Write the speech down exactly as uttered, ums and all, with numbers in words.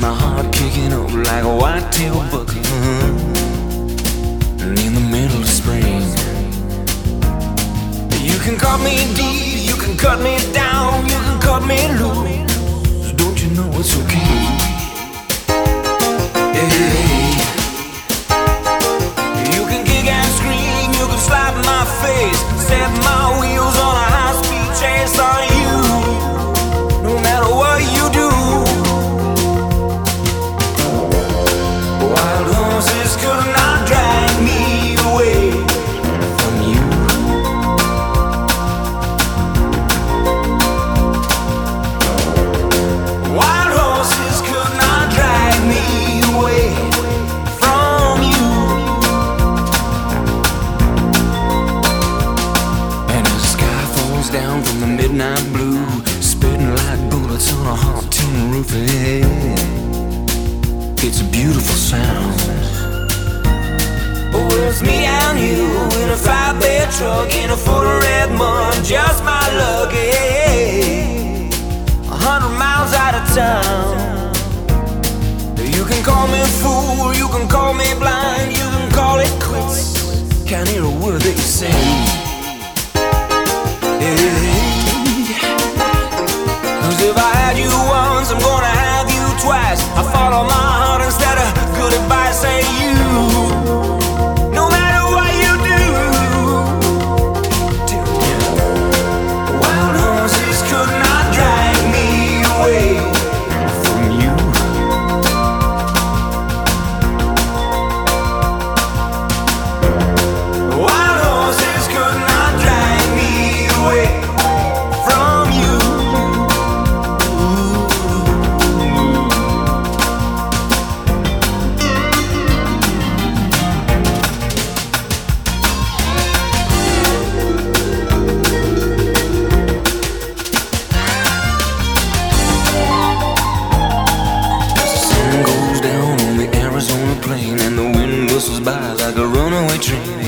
my heart kicking up like a white-tailed buck in the middle of spring. You can cut me deep, you can cut me down, you can cut me loose. Don't you know it's okay? Hey. You can kick and scream, you can slap my face, set my wheels on a high-speed chase on you. No matter what you do, wild horses could not drag me away from you. Wild horses could not drag me away from you. And the sky falls down from the midnight blue, spitting like bullets on a hot tin roof. Yeah. It's a beautiful sound. Oh, it's me and you in a five-bed truck in a foot of red mud, just my luck. Yeah. A hundred miles out of town. You can call me fool, you can call me blind, you can call it quits. Can't hear a word that you say. Cause if I had you once, I'm gonna have you twice. I follow my heart instead of good advice. Say you, no matter what you do, wild horses could not drag me away from you. Wild horses could not drag me away from you. And the wind whistles by like a runaway train.